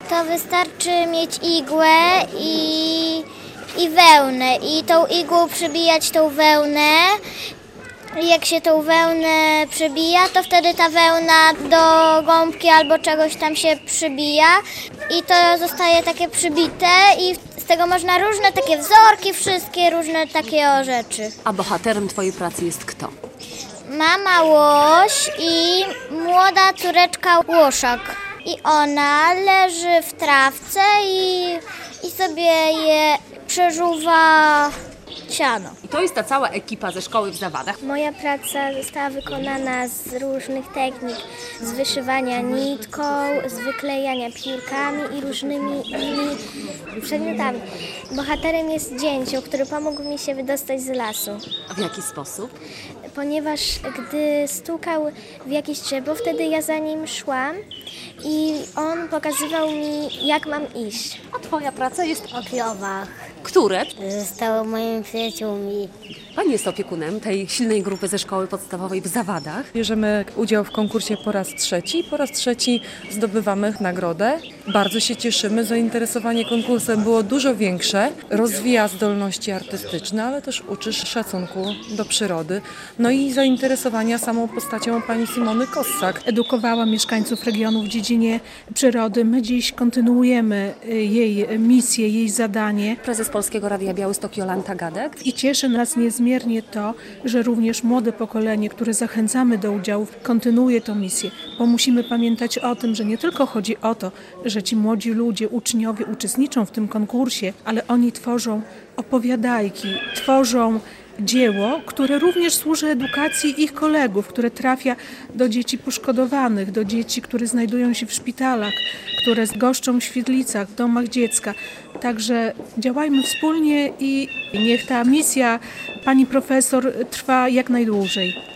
To wystarczy mieć igłę i wełnę i tą igłą przybijać tą wełnę. Jak się tą wełnę przybija, to wtedy ta wełna do gąbki albo czegoś tam się przybija i to zostaje takie przybite i z tego można różne takie wzorki, wszystkie różne takie rzeczy. A bohaterem twojej pracy jest kto? Mama łoś i młoda córeczka łoszak. I ona leży w trawce i sobie je przeżuwa siano. I to jest ta cała ekipa ze szkoły w Zawadach. Moja praca została wykonana z różnych technik, z wyszywania nitką, z wyklejania piórkami i różnymi innymi przedmiotami. Bohaterem jest dzięcioł, który pomógł mi się wydostać z lasu. A w jaki sposób? Ponieważ gdy stukał w jakieś drzewo, wtedy ja za nim szłam i on pokazywał mi, jak mam iść. A twoja praca jest O klowach. które? Zostało moimi przyjaciółmi. Pan jest opiekunem tej silnej grupy ze szkoły podstawowej w Zawadach. Bierzemy udział w konkursie po raz trzeci. Po raz trzeci zdobywamy nagrodę. Bardzo się cieszymy. Zainteresowanie konkursem było dużo większe. Rozwija zdolności artystyczne, ale też uczy szacunku do przyrody. No i zainteresowania samą postacią pani Simony Kossak. Edukowała mieszkańców regionu w dziedzinie przyrody. My dziś kontynuujemy jej misję, jej zadanie. Prezes Polskiego Radia Białystok Jolanta Gadek. I cieszy nas niezmiernie to, że również młode pokolenie, które zachęcamy do udziału, kontynuuje tę misję. Bo musimy pamiętać o tym, że nie tylko chodzi o to, że ci młodzi ludzie, uczniowie uczestniczą w tym konkursie, ale oni tworzą opowiadajki, tworzą dzieło, które również służy edukacji ich kolegów, które trafia do dzieci poszkodowanych, do dzieci, które znajdują się w szpitalach, które goszczą w świetlicach, w domach dziecka. Także działajmy wspólnie i niech ta misja pani profesor trwa jak najdłużej.